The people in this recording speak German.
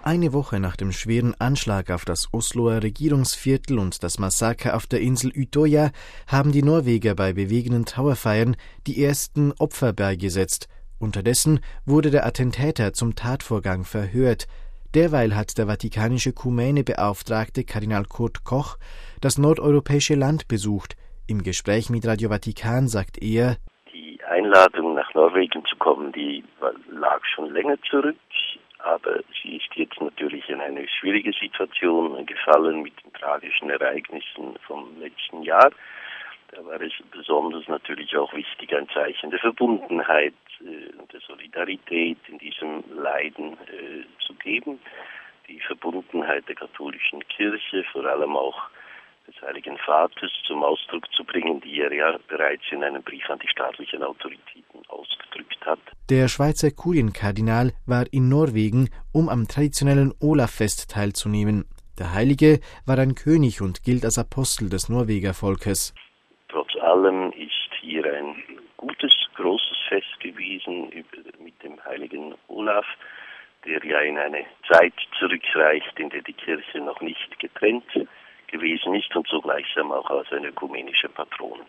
Eine Woche nach dem schweren Anschlag auf das Osloer Regierungsviertel und das Massaker auf der Insel Utøya haben die Norweger bei bewegenden Trauerfeiern die ersten Opfer beigesetzt. Unterdessen wurde der Attentäter zum Tatvorgang verhört. Derweil hat der vatikanische Ökumene-Beauftragte Kardinal Kurt Koch das nordeuropäische Land besucht. Im Gespräch mit Radio Vatikan sagt er: Die Einladung, nach Norwegen zu kommen, die lag schon länger zurück. Aber sie ist jetzt natürlich in eine schwierige Situation gefallen mit den tragischen Ereignissen vom letzten Jahr. Da war es besonders natürlich auch wichtig, ein Zeichen der Verbundenheit und der Solidarität in diesem Leiden zu geben. Die Verbundenheit der katholischen Kirche, vor allem auch des Heiligen Vaters, zum Ausdruck zu bringen, die er ja bereits in einem Brief an die staatlichen Autoritäten ausgedrückt hat. Der Schweizer Kurienkardinal war in Norwegen, um am traditionellen Olaf-Fest teilzunehmen. Der Heilige war ein König und gilt als Apostel des Norwegervolkes. Trotz allem ist hier ein gutes, großes Fest gewesen mit dem heiligen Olaf, der ja in eine Zeit zurückreicht, in der die Kirche noch nicht getrennt gewesen ist und so gleichsam auch als ein ökumenischer Patron